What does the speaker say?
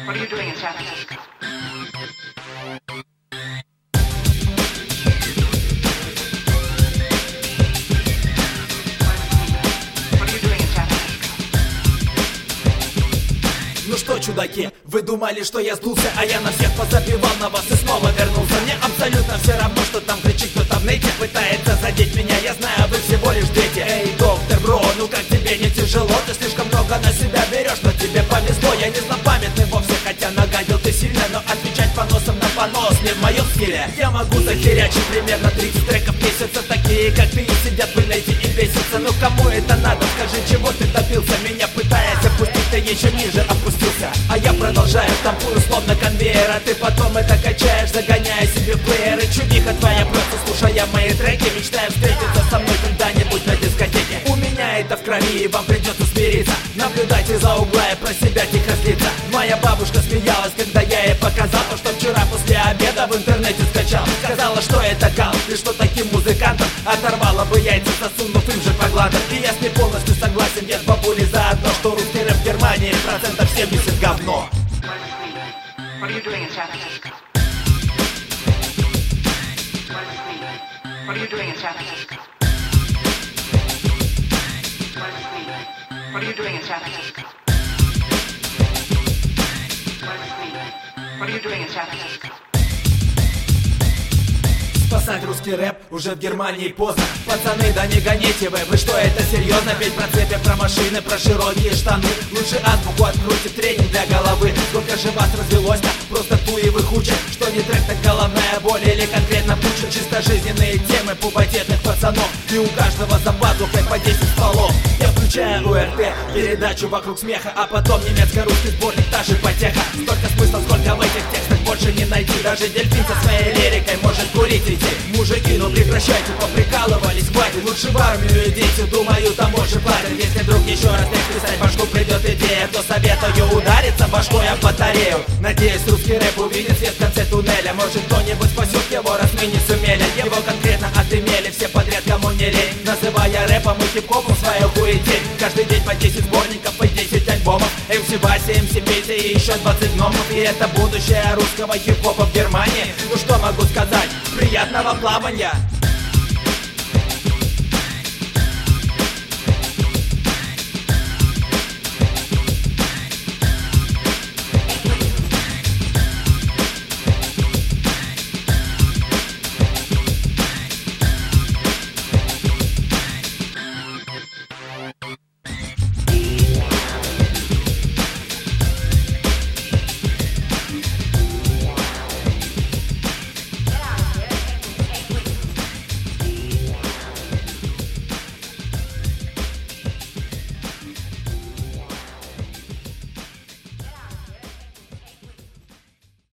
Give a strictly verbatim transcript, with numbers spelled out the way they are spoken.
What are you doing in San Francisco? Ну что, чудаки, вы думали, что я сдулся, а я на всех позабивал на вас и снова вернулся. Мне абсолютно все равно, что там кричит кто-то в нете, пытается задеть меня, я знаю, вы всего лишь дети. Эй, доктор Бро, ну как тебе не тяжело? Ты слишком много на себя берешь, но тебе повезло. Я не злопамятный вовсе, хотя нагадил ты сильно, но отвечать поносом на понос не в моем стиле. Я могу захерячить примерно тридцать треков в месяц, такие как ты сидят в инете и бесятся. Ну кому это надо? Скажи, чего ты добился? Меня пытаясь опустить, ты еще ниже опустился. А я продолжаю тампую словно конвейер, а ты потом это качаешь, загоняя себе в плееры. Чудиха твоя, просто слушая мои треки, мечтаю встретиться со мной когда-нибудь на дискотеке. У меня это в крови, и вам придется смириться. Наблюдайте за угла и про себя тихо злиться. Моя бабушка смеялась, когда я ей показал то, что вчера после обеда в интернете скачал. Сказала, что это кал, и что таким музыкантам оторвала бы яйца, засунув им же по гладам. И я с ней полностью согласен, нет бабули заодно, что русский рэп в Германии процентов семьдесят говно. What are you doing in San Francisco? What are you doing in San Francisco? What are you doing in San Francisco? What are you doing in San Francisco? Спасать русский рэп уже в Германии поздно. Пацаны, да не гоните вы, вы что, это серьезно? Петь про цепи, про машины, про широкие штаны. Лучше азбуку откройте, тренинг для головы. Сколько же вас развелось-то, просто туевых учат. Что не трек, так головная боль или конкретно пучат. Чисто жизненные темы пубатетных пацанов. И у каждого за базухой по десять стволов. Я включаю УРТ, передачу вокруг смеха, а потом немецко-русский сборник, та же потеха. Столько смысла, сколько в этих текстах больше не найти. Даже дельфин со своей лирикой может курить идти. Мужики, ну прекращайте, поприкалывались, хватит. Лучше в армию идите, думаю, там больше платят. Если вдруг еще раз не писать башку придет идея, то советую удариться башкой об батарею. Надеюсь, русский рэп увидит свет в конце туннеля. Может, кто-нибудь спасет его, раз мы не сумели. Его конкретно отымели все подряд, кому не лень. Называя рэпом и хип-хопом свою хуетень. Каждый день по десять сборников и десять альбомов. эм си Вася, эм си Петя и еще двадцать гномов. И это будущее русского хип-хопа в Германии. Ну что могу сказать? Приятного плавания!